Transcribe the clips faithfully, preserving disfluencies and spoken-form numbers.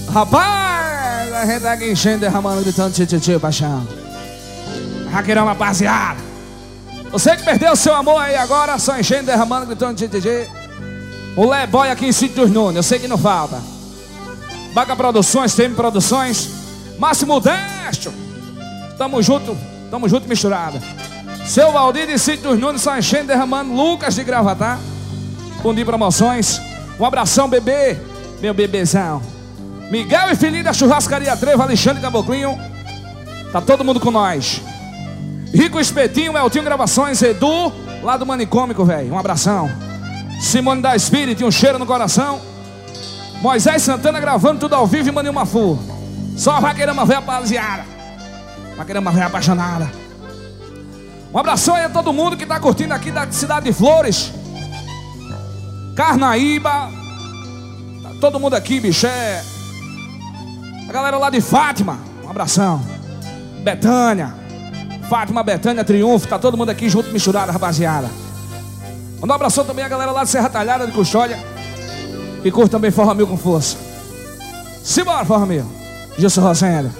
Rapaz, a gente tá aqui enchendo, derramando, gritando tchê, tchê, tchê, paixão. Raqueirão, rapaziada. Você que perdeu o seu amor aí agora, só enchendo, derramando, gritando tchê, tchê, tchê. O Leboy aqui em Sítio dos Nunes, eu sei que não falta. Baca Produções, T M Produções, Máximo Décio. Tamo junto, tamo junto misturado. Seu Valdir de Sítio dos Nunes, só enchendo, derramando. Lucas de Gravatá, Fundi Promoções. Um abração, bebê, meu bebezão. Miguel e Filhinho da Churrascaria Trevo, Alexandre Caboclinho. Tá todo mundo com nós. Rico Espetinho, Eltinho Gravações, Edu, lá do Manicômico, velho. Um abração. Simone da Spirit, um cheiro no coração. Moisés Santana gravando tudo ao vivo e Maninho Mafu. Só a Vaqueirama velha, rapaziada. Vaqueirama velha apaixonada. Um abração aí a todo mundo que tá curtindo aqui da cidade de Flores, Carnaíba. Tá todo mundo aqui, bicho. É a galera lá de Fátima. Um abração. Betânia, Fátima, Betânia, Triunfo. Tá todo mundo aqui junto, misturado, rapaziada. Manda um abração também a galera lá de Serra Talhada, de Custódia, que curte também Forró Mil com força. Simbora, Forró Mil. Gilson Rosenda.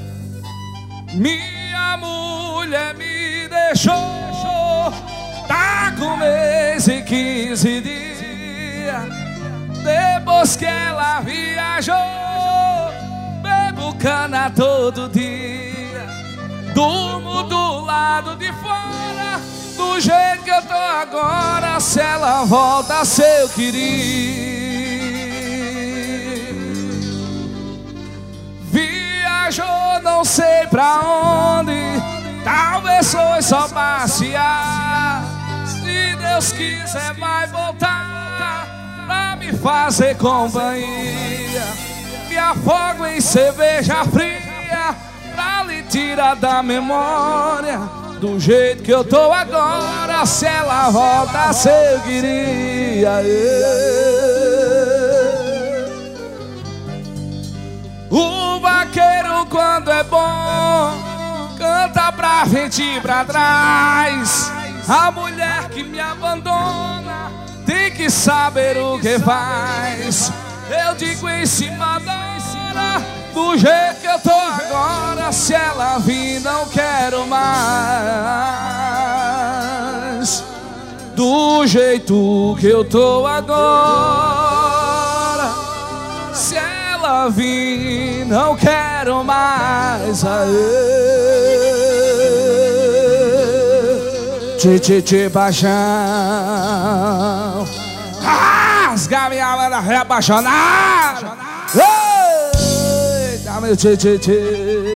Minha mulher me deixou, tá com mês e quinze dias. Depois que ela viajou, bebo cana todo dia. Durmo do lado de fora, do jeito que eu tô agora. Se ela volta, se eu queria. Viajou não sei pra onde, talvez foi só passear. Se Deus quiser vai voltar pra me fazer companhia. Me afogo em cerveja fria pra lhe tirar da memória. Do jeito que eu tô agora, se ela volta, se eu queria. O vaqueiro, quando é bom, canta pra frente e pra trás. A mulher que me abandona tem que saber o que faz. Eu digo em cima da hora, do jeito que eu tô agora. Se ela vir, não quero mais. Do jeito que eu tô agora. Se ela vir, não quero mais. Tchê, tchê, tchê, paixão. Rasga minha banda reapaixonada. Eita, meu tchê, tchê, tchê.